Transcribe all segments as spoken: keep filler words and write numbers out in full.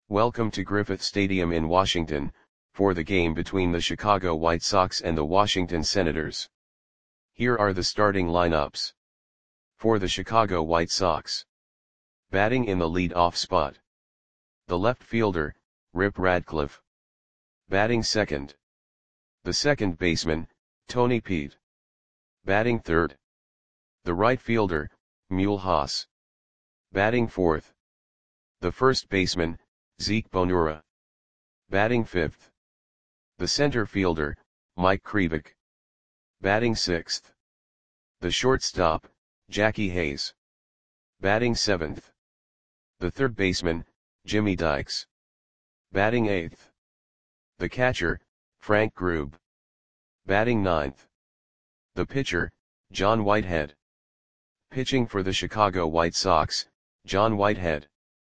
Welcome to Griffith Stadium in Washington, for the game between the Chicago White Sox and the Washington Senators. Here are the starting lineups. For the Chicago White Sox. Batting in the lead-off spot. The left fielder, Rip Radcliffe. Batting second. The second baseman, Tony Peet. Batting third. The right fielder, Mule Haas. Batting fourth. The first baseman, Zeke Bonura. Batting fifth. The center fielder, Mike Krivik. Batting sixth. The shortstop, Jackie Hayes. Batting seventh. The third baseman, Jimmy Dykes. Batting eighth. The catcher, Frank Grube. Batting ninth. The pitcher, John Whitehead. Pitching for the Chicago White Sox, John Whitehead.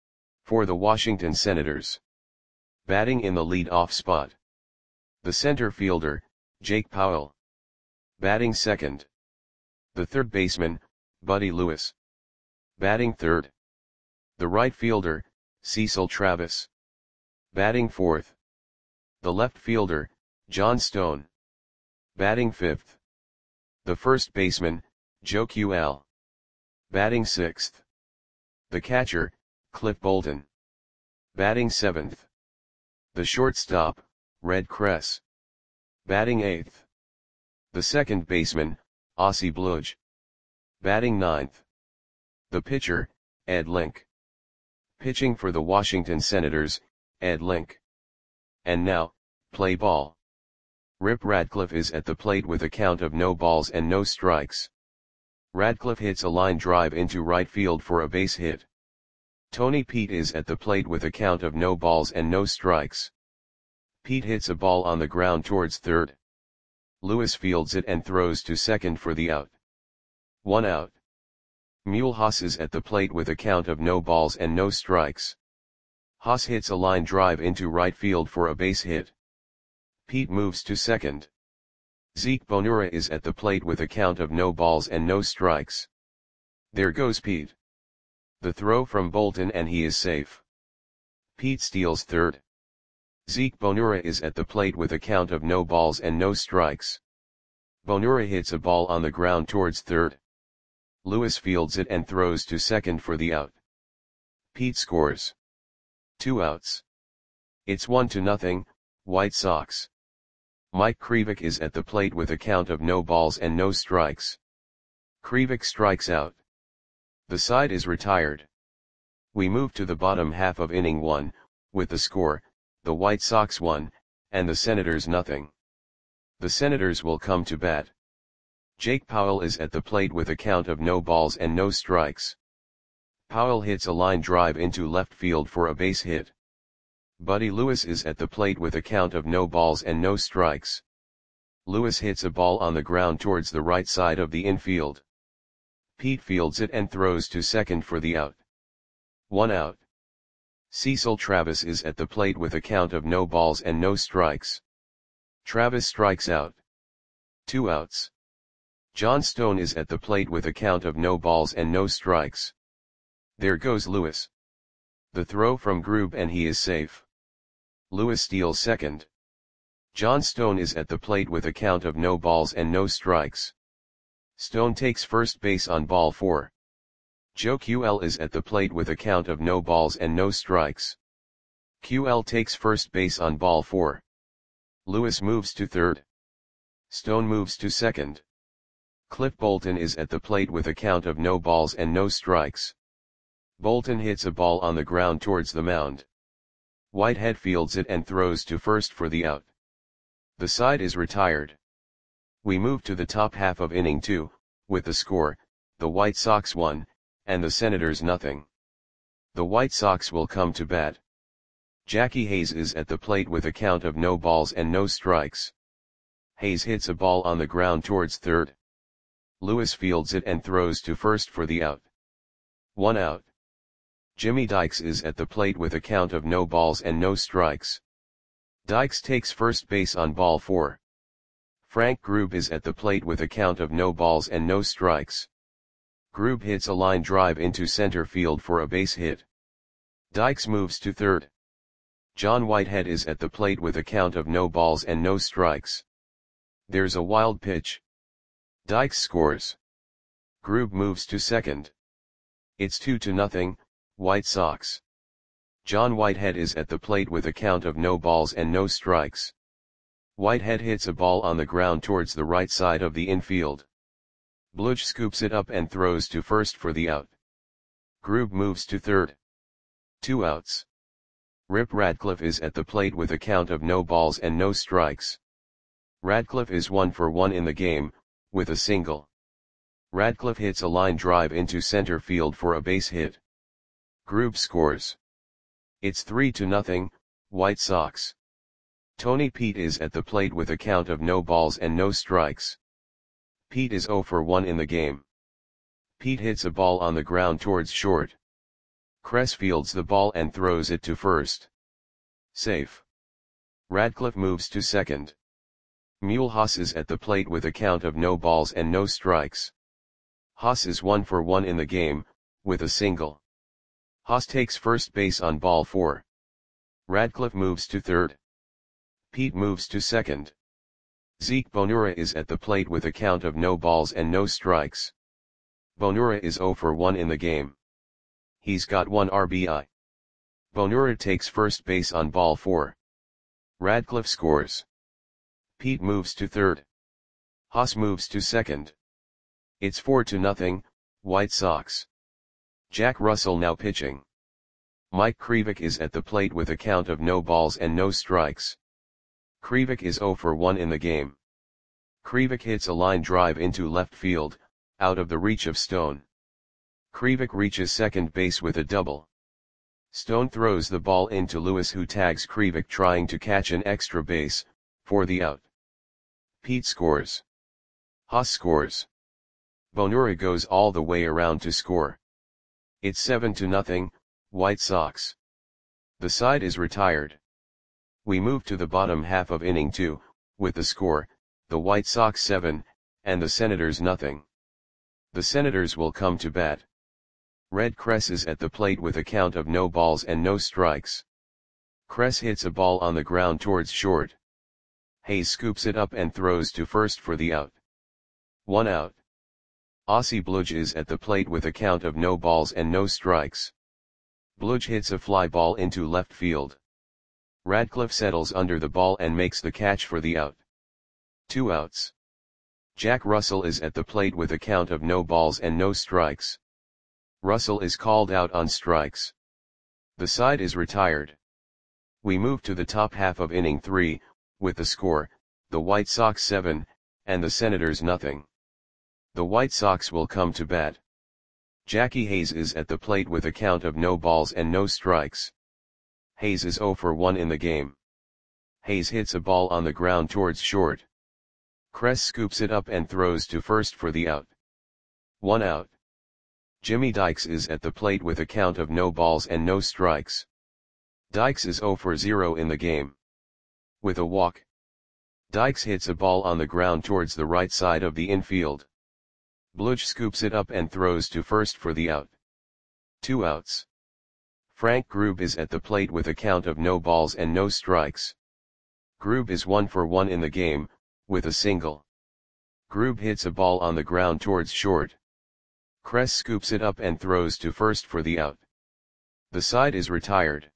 For the Washington Senators. Batting in the lead-off spot. The center fielder, Jake Powell. Batting second. The third baseman, Buddy Lewis. Batting third. The right fielder, Cecil Travis. Batting fourth. The left fielder, John Stone. Batting fifth. The first baseman, Joe Quel. Batting sixth. The catcher, Cliff Bolton. Batting seventh. The shortstop, Red Kress. Batting eighth. The second baseman, Ossie Bludge. Batting ninth. The pitcher, Ed Link. Pitching for the Washington Senators, Ed Link. And now, play ball. Rip Radcliffe is at the plate with a count of no balls and no strikes. Radcliffe hits a line drive into right field for a base hit. Tony Peet is at the plate with a count of no balls and no strikes. Peet hits a ball on the ground towards third. Lewis fields it and throws to second for the out. One out. Mule Haas is at the plate with a count of no balls and no strikes. Haas hits a line drive into right field for a base hit. Peet moves to second. Zeke Bonura is at the plate with a count of no balls and no strikes. There goes Peet. The throw from Bolton and he is safe. Peet steals third. Zeke Bonura is at the plate with a count of no balls and no strikes. Bonura hits a ball on the ground towards third. Lewis fields it and throws to second for the out. Peet scores. Two outs. It's one to nothing, White Sox. Mike Krivik is at the plate with a count of no balls and no strikes. Krivik strikes out. The side is retired. We move to the bottom half of inning one, with the score, the White Sox one, and the Senators nothing. The Senators will come to bat. Jake Powell is at the plate with a count of no balls and no strikes. Powell hits a line drive into left field for a base hit. Buddy Lewis is at the plate with a count of no balls and no strikes. Lewis hits a ball on the ground towards the right side of the infield. Peet fields it and throws to second for the out. One out. Cecil Travis is at the plate with a count of no balls and no strikes. Travis strikes out. Two outs. John Stone is at the plate with a count of no balls and no strikes. There goes Lewis. The throw from Grube and he is safe. Lewis steals second. John Stone is at the plate with a count of no balls and no strikes. Stone takes first base on ball four. Joe Quel is at the plate with a count of no balls and no strikes. Quel takes first base on ball four. Lewis moves to third. Stone moves to second. Cliff Bolton is at the plate with a count of no balls and no strikes. Bolton hits a ball on the ground towards the mound. Whitehead fields it and throws to first for the out. The side is retired. We move to the top half of inning two, with the score, the White Sox one, and the Senators nothing. The White Sox will come to bat. Jackie Hayes is at the plate with a count of no balls and no strikes. Hayes hits a ball on the ground towards third. Lewis fields it and throws to first for the out. One out. Jimmy Dykes is at the plate with a count of no balls and no strikes. Dykes takes first base on ball four. Frank Grube is at the plate with a count of no balls and no strikes. Grube hits a line drive into center field for a base hit. Dykes moves to third. John Whitehead is at the plate with a count of no balls and no strikes. There's a wild pitch. Dykes scores. Grube moves to second. It's two to nothing, White Sox. John Whitehead is at the plate with a count of no balls and no strikes. Whitehead hits a ball on the ground towards the right side of the infield. Bludge scoops it up and throws to first for the out. Grube moves to third. Two outs. Rip Radcliffe is at the plate with a count of no balls and no strikes. Radcliffe is one for one in the game, with a single. Radcliffe hits a line drive into center field for a base hit. Grube scores. It's three to nothing, White Sox. Tony Pete is at the plate with a count of no balls and no strikes. Pete is zero for one in the game. Pete hits a ball on the ground towards short. Kress fields the ball and throws it to first. Safe. Radcliffe moves to second. Mulhouse is at the plate with a count of no balls and no strikes. Haas is one for one in the game, with a single. Haas takes first base on ball four. Radcliffe moves to third. Pete moves to second. Zeke Bonura is at the plate with a count of no balls and no strikes. Bonura is zero for one in the game. He's got one R B I. Bonura takes first base on ball four. Radcliffe scores. Pete moves to third. Haas moves to second. It's four to nothing, White Sox. Jack Russell now pitching. Mike Krivik is at the plate with a count of no balls and no strikes. Krivik is zero for one in the game. Krivik hits a line drive into left field, out of the reach of Stone. Krivik reaches second base with a double. Stone throws the ball into Lewis, who tags Krivik trying to catch an extra base, for the out. Pete scores. Haas scores. Bonura goes all the way around to score. It's seven to nothing, White Sox. The side is retired. We move to the bottom half of inning two, with the score, the White Sox seven, and the Senators nothing. The Senators will come to bat. Red Kress is at the plate with a count of no balls and no strikes. Kress hits a ball on the ground towards short. Hayes scoops it up and throws to first for the out. One out. Ossie Bludge is at the plate with a count of no balls and no strikes. Bludge hits a fly ball into left field. Radcliffe settles under the ball and makes the catch for the out. Two outs. Jack Russell is at the plate with a count of no balls and no strikes. Russell is called out on strikes. The side is retired. We move to the top half of inning three, with the score, the White Sox seven, and the Senators nothing. The White Sox will come to bat. Jackie Hayes is at the plate with a count of no balls and no strikes. Hayes is zero for one in the game. Hayes hits a ball on the ground towards short. Kress scoops it up and throws to first for the out. One out. Jimmy Dykes is at the plate with a count of no balls and no strikes. Dykes is zero for zero in the game. With a walk. Dykes hits a ball on the ground towards the right side of the infield. Bludge scoops it up and throws to first for the out. Two outs. Frank Grube is at the plate with a count of no balls and no strikes. Grube is one for one in the game, with a single. Grube hits a ball on the ground towards short. Kress scoops it up and throws to first for the out. The side is retired.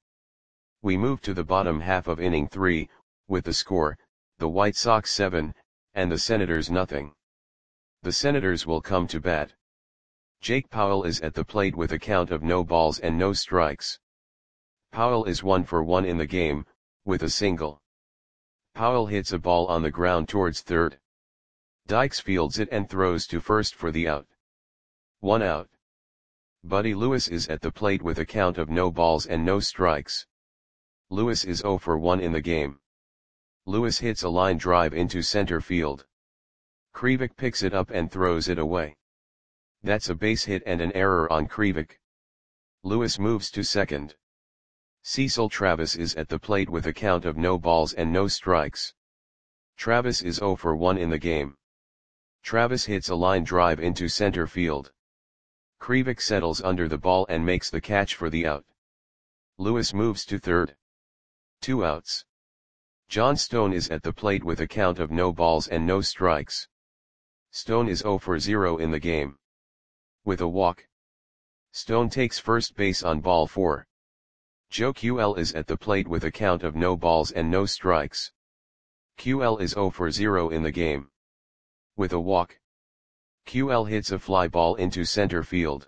We move to the bottom half of inning three, with the score, the White Sox seven, and the Senators nothing. The Senators will come to bat. Jake Powell is at the plate with a count of no balls and no strikes. Powell is one for one in the game, with a single. Powell hits a ball on the ground towards third. Dykes fields it and throws to first for the out. One out. Buddy Lewis is at the plate with a count of no balls and no strikes. Lewis is zero for one in the game. Lewis hits a line drive into center field. Krivik picks it up and throws it away. That's a base hit and an error on Krivik. Lewis moves to second. Cecil Travis is at the plate with a count of no balls and no strikes. Travis is zero for one in the game. Travis hits a line drive into center field. Krivik settles under the ball and makes the catch for the out. Lewis moves to third. Two outs. John Stone is at the plate with a count of no balls and no strikes. Stone is zero for zero in the game. With a walk, Stone takes first base on ball four. Joe Q L is at the plate with a count of no balls and no strikes. Q L is zero for zero in the game. With a walk, Q L hits a fly ball into center field.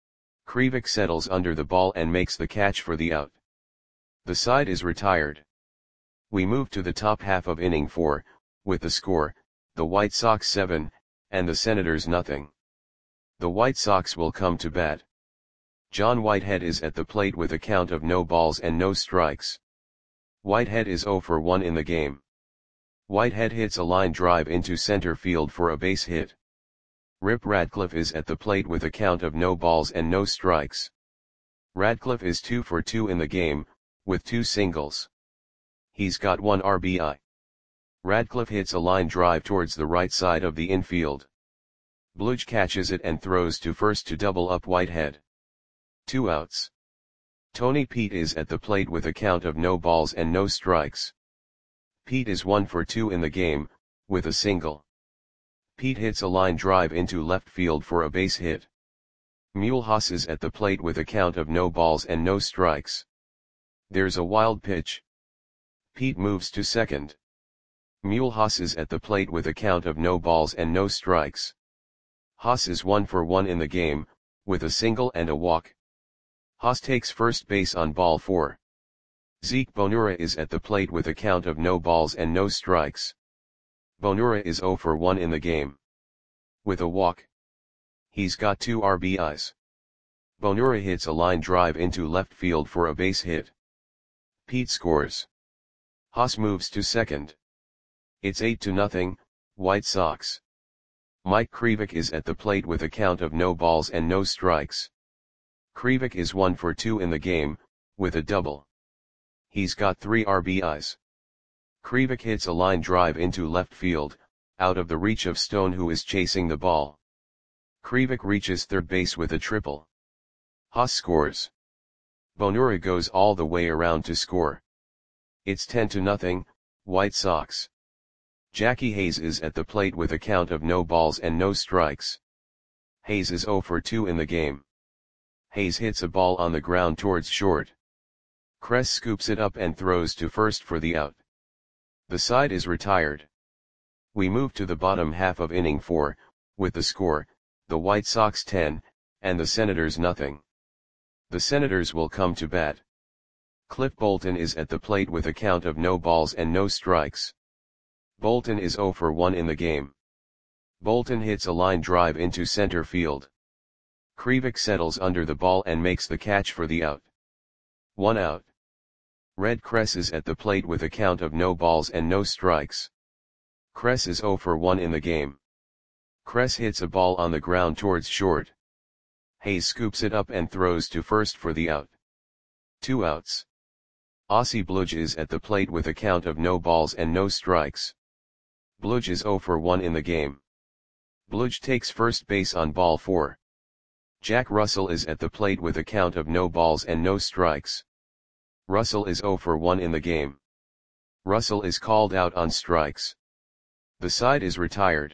Krivik settles under the ball and makes the catch for the out. The side is retired. We move to the top half of inning four, with the score, the White Sox seven, and the Senators nothing. The White Sox will come to bat. John Whitehead is at the plate with a count of no balls and no strikes. Whitehead is zero for one in the game. Whitehead hits a line drive into center field for a base hit. Rip Radcliffe is at the plate with a count of no balls and no strikes. Radcliffe is two for two in the game, with two singles. He's got one R B I. Radcliffe hits a line drive towards the right side of the infield. Bludge catches it and throws to first to double up Whitehead. Two outs. Tony Pete is at the plate with a count of no balls and no strikes. Pete is one for two in the game, with a single. Pete hits a line drive into left field for a base hit. Mulhouse is at the plate with a count of no balls and no strikes. There's a wild pitch. Pete moves to second. Mulhouse is at the plate with a count of no balls and no strikes. Haas is one for one in the game, with a single and a walk. Haas takes first base on ball four. Zeke Bonura is at the plate with a count of no balls and no strikes. Bonura is zero for one in the game. With a walk, he's got two R B Is. Bonura hits a line drive into left field for a base hit. Pete scores. Haas moves to second. It's eight to nothing, White Sox. Mike Krivik is at the plate with a count of no balls and no strikes. Krivik is one for two in the game, with a double. He's got three R B Is. Krivik hits a line drive into left field, out of the reach of Stone who is chasing the ball. Krivik reaches third base with a triple. Haas scores. Bonura goes all the way around to score. It's ten to nothing, White Sox. Jackie Hayes is at the plate with a count of no balls and no strikes. Hayes is zero for two in the game. Hayes hits a ball on the ground towards short. Kress scoops it up and throws to first for the out. The side is retired. We move to the bottom half of inning four, with the score, the White Sox ten, and the Senators nothing. The Senators will come to bat. Cliff Bolton is at the plate with a count of no balls and no strikes. Bolton is zero for one in the game. Bolton hits a line drive into center field. Krivik settles under the ball and makes the catch for the out. One out. Red Kress is at the plate with a count of no balls and no strikes. Kress is zero for one in the game. Kress hits a ball on the ground towards short. Hayes scoops it up and throws to first for the out. Two outs. Ossie Bludge is at the plate with a count of no balls and no strikes. Bludge is zero for one in the game. Bludge takes first base on ball four. Jack Russell is at the plate with a count of no balls and no strikes. Russell is zero for one in the game. Russell is called out on strikes. The side is retired.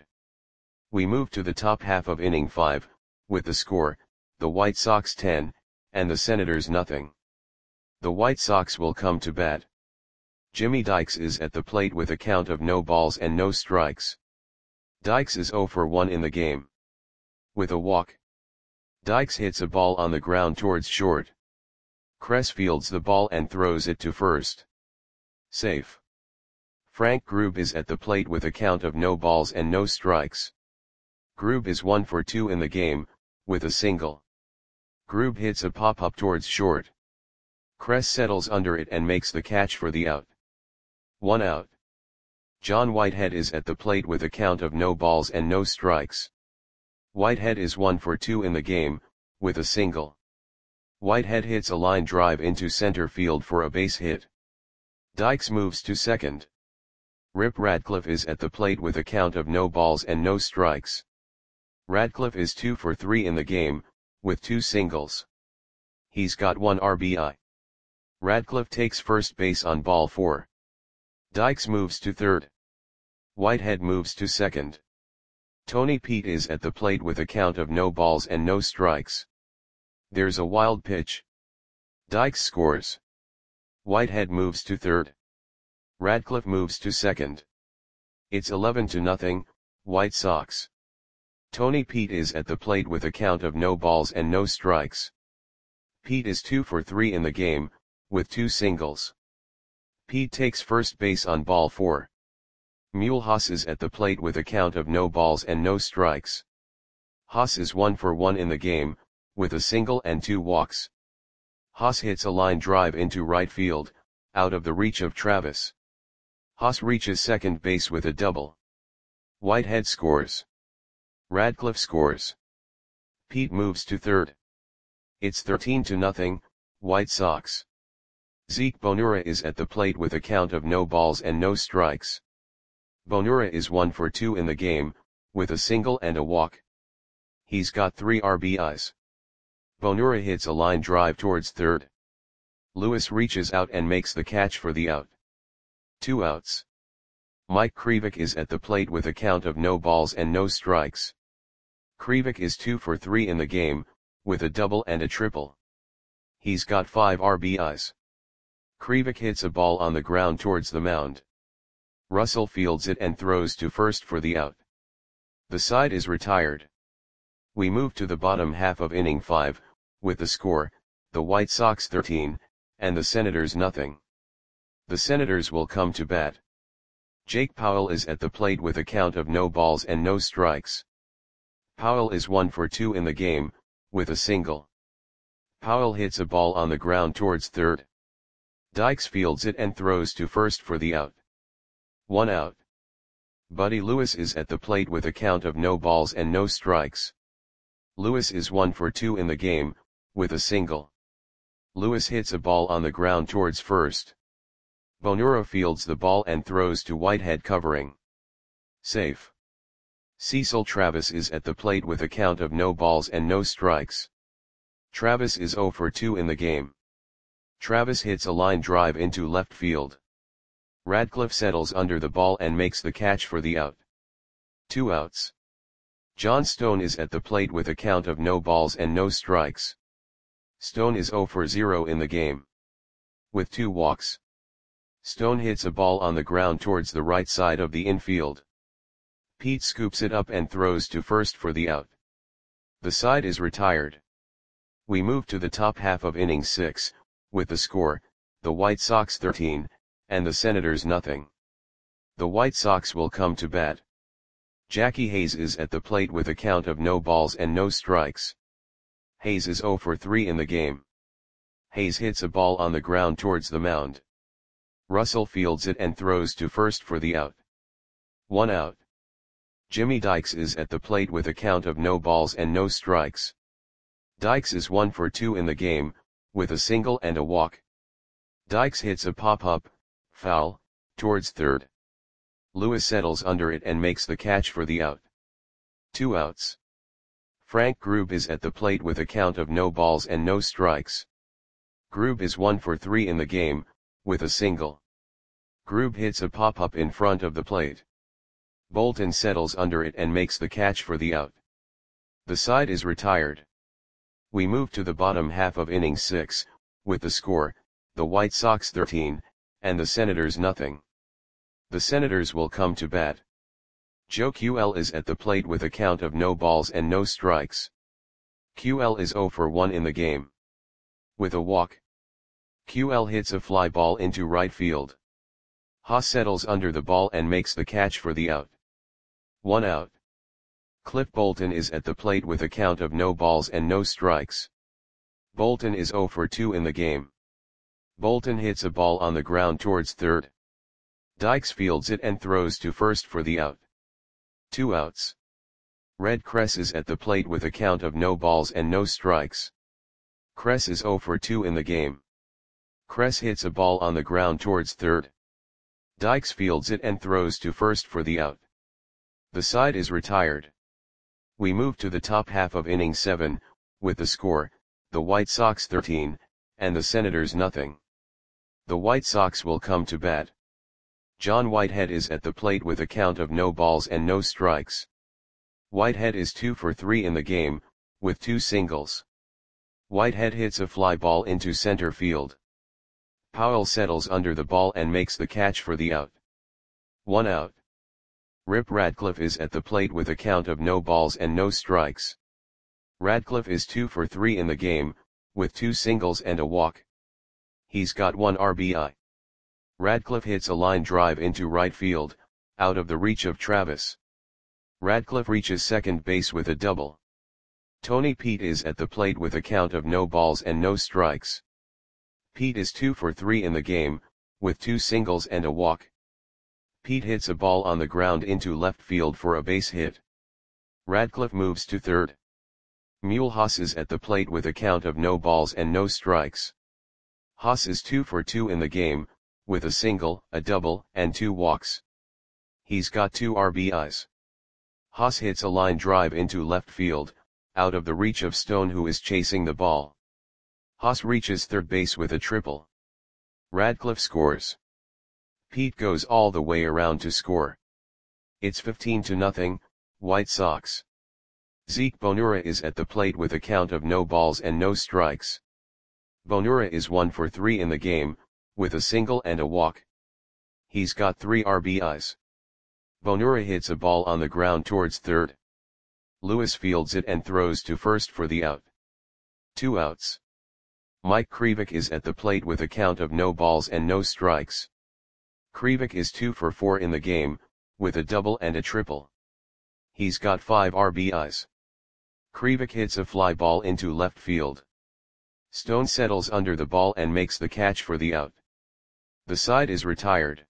We move to the top half of inning five, with the score, the White Sox ten, and the Senators nothing. The White Sox will come to bat. Jimmy Dykes is at the plate with a count of no balls and no strikes. Dykes is zero for one in the game. With a walk, Dykes hits a ball on the ground towards short. Kress fields the ball and throws it to first. Safe. Frank Grube is at the plate with a count of no balls and no strikes. Grube is one for two in the game, with a single. Grube hits a pop-up towards short. Kress settles under it and makes the catch for the out. One out. John Whitehead is at the plate with a count of no balls and no strikes. Whitehead is one for two in the game, with a single. Whitehead hits a line drive into center field for a base hit. Dykes moves to second. Rip Radcliffe is at the plate with a count of no balls and no strikes. Radcliffe is two for three in the game, with two singles. He's got one R B I. Radcliffe takes first base on ball four. Dykes moves to third. Whitehead moves to second. Tony Pete is at the plate with a count of no balls and no strikes. There's a wild pitch. Dykes scores. Whitehead moves to third. Radcliffe moves to second. It's eleven to nothing, White Sox. Tony Pete is at the plate with a count of no balls and no strikes. Pete is two for three in the game, with two singles. Pete takes first base on ball four. Mulhouse is at the plate with a count of no balls and no strikes. Haas is one for one in the game, with a single and two walks. Haas hits a line drive into right field, out of the reach of Travis. Haas reaches second base with a double. Whitehead scores. Radcliffe scores. Pete moves to third. It's thirteen to nothing, White Sox. Zeke Bonura is at the plate with a count of no balls and no strikes. Bonura is one for two in the game, with a single and a walk. He's got three R B Is. Bonura hits a line drive towards third. Lewis reaches out and makes the catch for the out. Two outs. Mike Krivik is at the plate with a count of no balls and no strikes. Krivik is two for three in the game, with a double and a triple. He's got five R B Is. Krivik hits a ball on the ground towards the mound. Russell fields it and throws to first for the out. The side is retired. We move to the bottom half of inning five, with the score, the White Sox thirteen, and the Senators nothing. The Senators will come to bat. Jake Powell is at the plate with a count of no balls and no strikes. Powell is one for two in the game, with a single. Powell hits a ball on the ground towards third. Dykes fields it and throws to first for the out. One out. Buddy Lewis is at the plate with a count of no balls and no strikes. Lewis is one for two in the game, with a single. Lewis hits a ball on the ground towards first. Bonura fields the ball and throws to Whitehead covering. Safe. Cecil Travis is at the plate with a count of no balls and no strikes. Travis is zero for two in the game. Travis hits a line drive into left field. Radcliffe settles under the ball and makes the catch for the out. Two outs. John Stone is at the plate with a count of no balls and no strikes. Stone is zero for zero in the game. With two walks. Stone hits a ball on the ground towards the right side of the infield. Pete scoops it up and throws to first for the out. The side is retired. We move to the top half of inning six, with the score, the White Sox thirteen, and the Senators nothing. The White Sox will come to bat. Jackie Hayes is at the plate with a count of no balls and no strikes. Hayes is zero for three in the game. Hayes hits a ball on the ground towards the mound. Russell fields it and throws to first for the out. One out. Jimmy Dykes is at the plate with a count of no balls and no strikes. Dykes is one for two in the game, with a single and a walk. Dykes hits a pop-up, foul, towards third. Lewis settles under it and makes the catch for the out. Two outs. Frank Grube is at the plate with a count of no balls and no strikes. Grube is one for three in the game, with a single. Grube hits a pop-up in front of the plate. Bolton settles under it and makes the catch for the out. The side is retired. We move to the bottom half of inning six, with the score, the White Sox thirteen, and the Senators nothing. The Senators will come to bat. Joe Q L is at the plate with a count of no balls and no strikes. Q L is zero for one in the game. With a walk. Q L hits a fly ball into right field. Haas settles under the ball and makes the catch for the out. One out. Cliff Bolton is at the plate with a count of no balls and no strikes. Bolton is zero for two in the game. Bolton hits a ball on the ground towards third. Dykes fields it and throws to first for the out. Two outs. Red Kress is at the plate with a count of no balls and no strikes. Kress is zero for two in the game. Kress hits a ball on the ground towards third. Dykes fields it and throws to first for the out. The side is retired. We move to the top half of inning seven, with the score, the White Sox thirteen, and the Senators nothing. The White Sox will come to bat. John Whitehead is at the plate with a count of no balls and no strikes. Whitehead is two for three in the game, with two singles. Whitehead hits a fly ball into center field. Powell settles under the ball and makes the catch for the out. One out. Rip Radcliffe is at the plate with a count of no balls and no strikes. Radcliffe is two for three in the game, with two singles and a walk. He's got one R B I. Radcliffe hits a line drive into right field, out of the reach of Travis. Radcliffe reaches second base with a double. Tony Pete is at the plate with a count of no balls and no strikes. Pete is two for three in the game, with two singles and a walk. Pete hits a ball on the ground into left field for a base hit. Radcliffe moves to third. Mule Haas is at the plate with a count of no balls and no strikes. Haas is two for two in the game, with a single, a double, and two walks. He's got two R B Is. Haas hits a line drive into left field, out of the reach of Stone, who is chasing the ball. Haas reaches third base with a triple. Radcliffe scores. Pete goes all the way around to score. It's fifteen to nothing, White Sox. Zeke Bonura is at the plate with a count of no balls and no strikes. Bonura is one for three in the game, with a single and a walk. He's got three R B Is. Bonura hits a ball on the ground towards third. Lewis fields it and throws to first for the out. Two outs. Mike Krivik is at the plate with a count of no balls and no strikes. Krivik is two for four in the game, with a double and a triple. He's got five R B Is. Krivik hits a fly ball into left field. Stone settles under the ball and makes the catch for the out. The side is retired.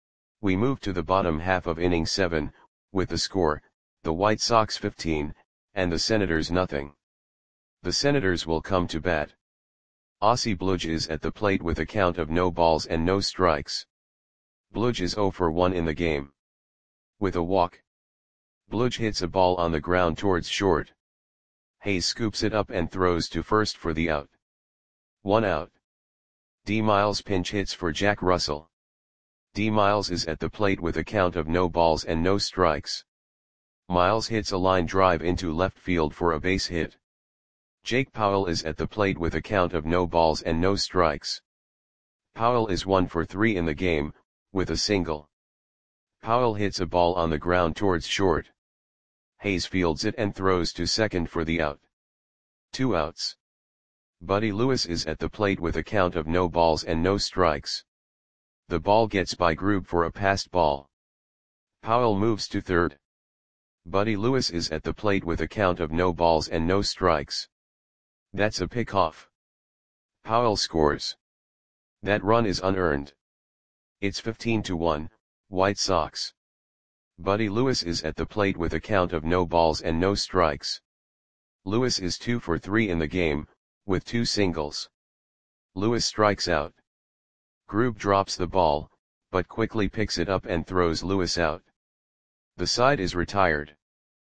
We move to the bottom half of inning seven, with the score, the White Sox fifteen, and the Senators nothing. The Senators will come to bat. Ossie Bludge is at the plate with a count of no balls and no strikes. Bludge is zero for one in the game. With a walk. Bludge hits a ball on the ground towards short. Hayes scoops it up and throws to first for the out. One out. D. Miles pinch hits for Jack Russell. D. Miles is at the plate with a count of no balls and no strikes. Miles hits a line drive into left field for a base hit. Jake Powell is at the plate with a count of no balls and no strikes. Powell is one for three in the game, with a single. Powell hits a ball on the ground towards short. Hayes fields it and throws to second for the out. Two outs. Buddy Lewis is at the plate with a count of no balls and no strikes. The ball gets by Grube for a passed ball. Powell moves to third. Buddy Lewis is at the plate with a count of no balls and no strikes. That's a pickoff. Powell scores. That run is unearned. It's fifteen to one, White Sox. Buddy Lewis is at the plate with a count of no balls and no strikes. Lewis is two for three in the game, with two singles. Lewis strikes out. Grube drops the ball, but quickly picks it up and throws Lewis out. The side is retired.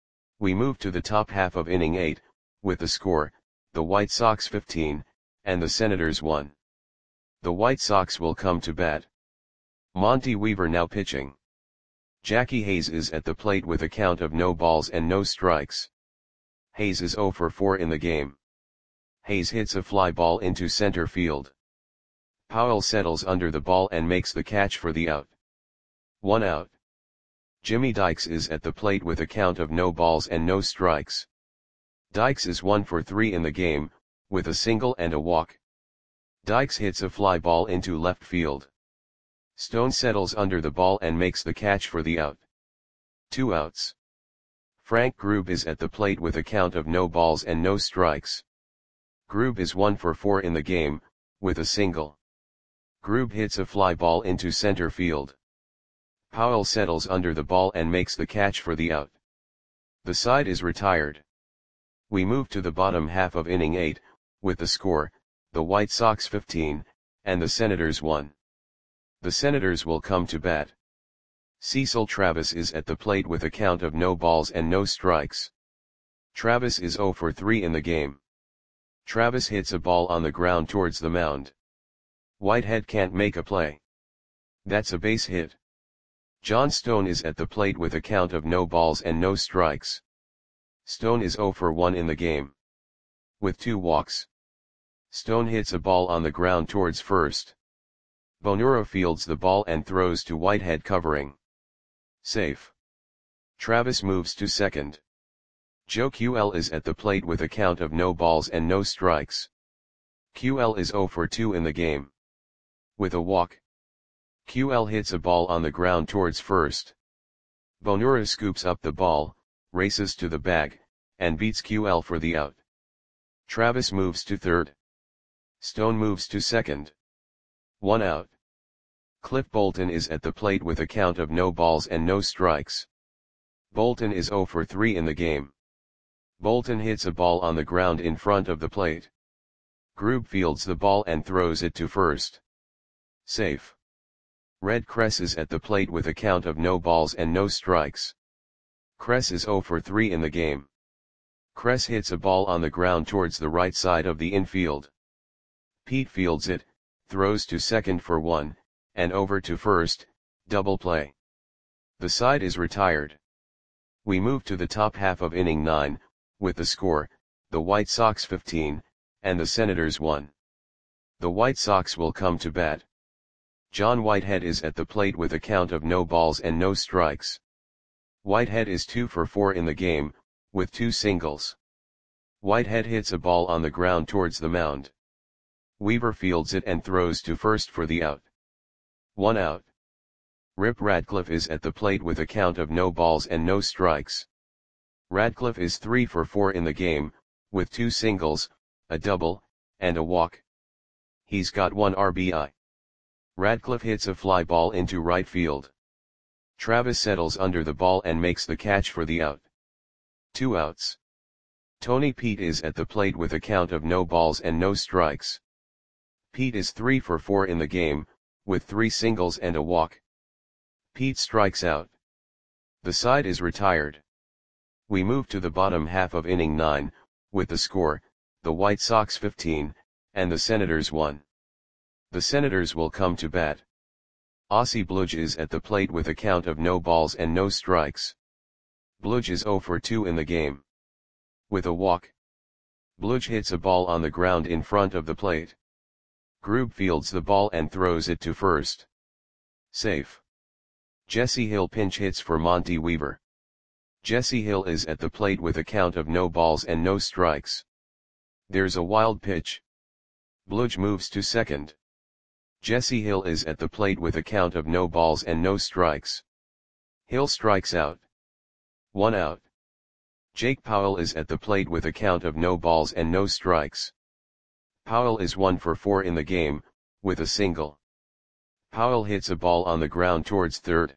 We move to the top half of inning eight, with the score, the White Sox fifteen, and the Senators one. The White Sox will come to bat. Monty Weaver now pitching. Jackie Hayes is at the plate with a count of no balls and no strikes. Hayes is zero for four in the game. Hayes hits a fly ball into center field. Powell settles under the ball and makes the catch for the out. One out. Jimmy Dykes is at the plate with a count of no balls and no strikes. Dykes is one for three in the game, with a single and a walk. Dykes hits a fly ball into left field. Stone settles under the ball and makes the catch for the out. Two outs. Frank Grube is at the plate with a count of no balls and no strikes. Grube is one for four in the game, with a single. Grube hits a fly ball into center field. Powell settles under the ball and makes the catch for the out. The side is retired. We move to the bottom half of inning eight, with the score, the White Sox fifteen, and the Senators one. The Senators will come to bat. Cecil Travis is at the plate with a count of no balls and no strikes. Travis is zero for three in the game. Travis hits a ball on the ground towards the mound. Whitehead can't make a play. That's a base hit. John Stone is at the plate with a count of no balls and no strikes. Stone is zero for one in the game. With two walks. Stone hits a ball on the ground towards first. Bonura fields the ball and throws to Whitehead covering. Safe. Travis moves to second. Joe Q L is at the plate with a count of no balls and no strikes. Q L is zero for two in the game. With a walk. Q L hits a ball on the ground towards first. Bonura scoops up the ball, races to the bag, and beats Q L for the out. Travis moves to third. Stone moves to second. One out. Cliff Bolton is at the plate with a count of no balls and no strikes. Bolton is zero for three in the game. Bolton hits a ball on the ground in front of the plate. Grube fields the ball and throws it to first. Safe. Red Kress is at the plate with a count of no balls and no strikes. Kress is zero for three in the game. Kress hits a ball on the ground towards the right side of the infield. Pete fields it, throws to second for one, and over to first, double play. The side is retired. We move to the top half of inning nine, with the score, the White Sox fifteen, and the Senators one. The White Sox will come to bat. John Whitehead is at the plate with a count of no balls and no strikes. Whitehead is two for four in the game, with two singles. Whitehead hits a ball on the ground towards the mound. Weaver fields it and throws to first for the out. One out. Rip Radcliffe is at the plate with a count of no balls and no strikes. Radcliffe is three for four in the game, with two singles, a double, and a walk. He's got one R B I. Radcliffe hits a fly ball into right field. Travis settles under the ball and makes the catch for the out. Two outs. Tony Pete is at the plate with a count of no balls and no strikes. Pete is three for four in the game, with three singles and a walk. Pete strikes out. The side is retired. We move to the bottom half of inning nine, with the score, the White Sox fifteen, and the Senators one. The Senators will come to bat. Ossie Bludge is at the plate with a count of no balls and no strikes. Bludge is zero for two in the game. With a walk. Bludge hits a ball on the ground in front of the plate. Grube fields the ball and throws it to first. Safe. Jesse Hill pinch hits for Monty Weaver. Jesse Hill is at the plate with a count of no balls and no strikes. There's a wild pitch. Bludge moves to second. Jesse Hill is at the plate with a count of no balls and no strikes. Hill strikes out. One out. Jake Powell is at the plate with a count of no balls and no strikes. Powell is one for four in the game, with a single. Powell hits a ball on the ground towards third.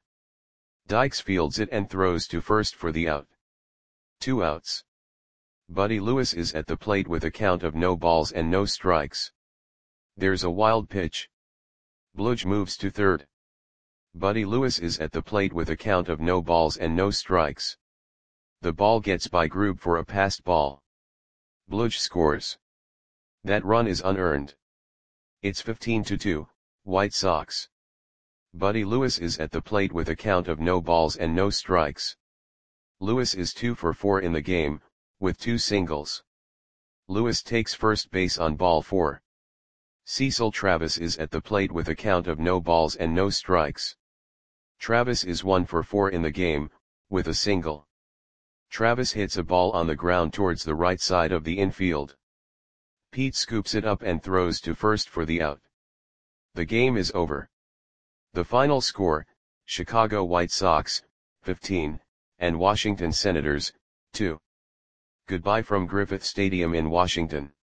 Dykes fields it and throws to first for the out. Two outs. Buddy Lewis is at the plate with a count of no balls and no strikes. There's a wild pitch. Bludge moves to third. Buddy Lewis is at the plate with a count of no balls and no strikes. The ball gets by Grube for a passed ball. Bludge scores. That run is unearned. It's fifteen to two, White Sox. Buddy Lewis is at the plate with a count of no balls and no strikes. Lewis is two for four in the game, with two singles. Lewis takes first base on ball four. Cecil Travis is at the plate with a count of no balls and no strikes. Travis is one for four in the game, with a single. Travis hits a ball on the ground towards the right side of the infield. Pete scoops it up and throws to first for the out. The game is over. The final score, Chicago White Sox, fifteen, and Washington Senators, two. Goodbye from Griffith Stadium in Washington.